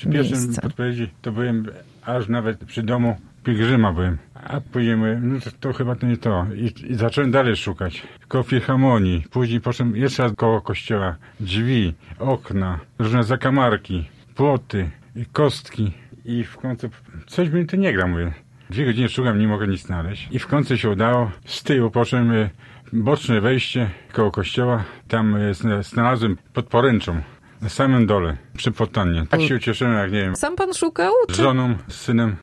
Przy pierwszym miejsce. podpowiedzi to byłem aż nawet przy domu pielgrzyma byłem. A później mówię, no to chyba to nie to. I zacząłem dalej szukać. Koło filharmonii. Później poszedłem jeszcze raz koło kościoła. Drzwi, okna, różne zakamarki, płoty, kostki. I w końcu coś mi to nie gra, mówię. 2 godziny szukam, nie mogę nic znaleźć. I w końcu się udało. Z tyłu poszedłem boczne wejście koło kościoła. Tam znalazłem pod poręczą. Na samym dole, przy fontannie. Tak się ucieszyłem, jak nie wiem, Sam pan szukał? z żoną, z synem.